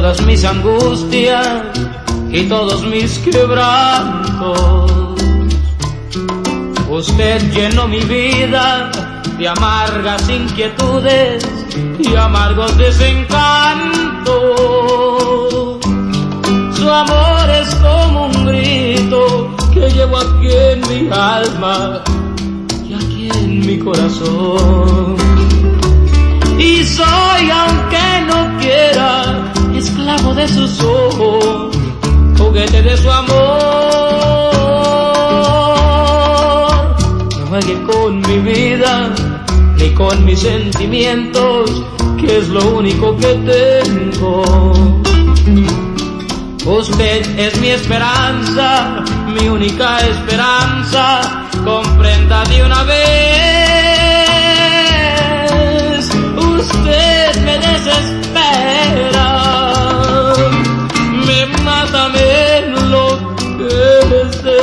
todas mis angustias y todos mis quebrantos. Usted llenó mi vida de amargas inquietudes y amargos desencantos. Su amor es como un grito que llevo aquí en mi alma y aquí en mi corazón. Y soy, aunque no quiera, esclavo de sus ojos, juguete de su amor. No juegue con mi vida ni con mis sentimientos, que es lo único que tengo. Usted es mi esperanza, mi única esperanza, comprenda de una vez. Usted me desespera, me mata, me enloquece,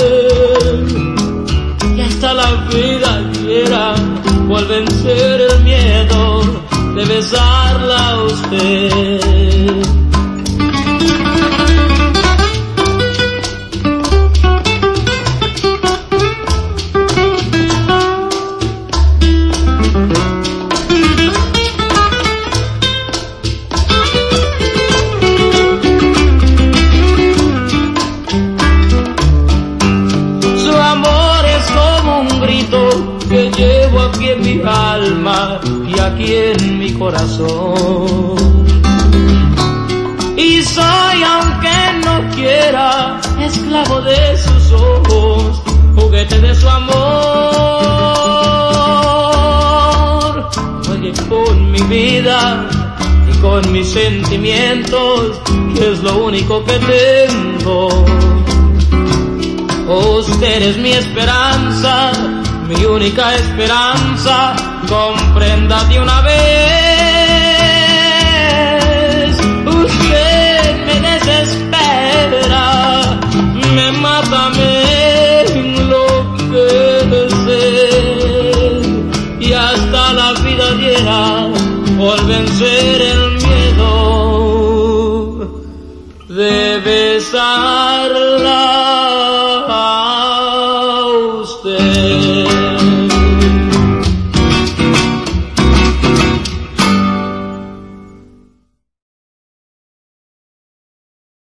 y hasta la vida quiera por vencer el miedo de besarla a usted. Que llevo aquí en mi alma y aquí en mi corazón. Y soy, aunque no quiera, esclavo de sus ojos, juguete de su amor. Juegue con mi vida y con mis sentimientos, que es lo único que tengo. Usted es mi esperanza, mi única esperanza, comprenda de una vez. Usted me desespera, me mata, me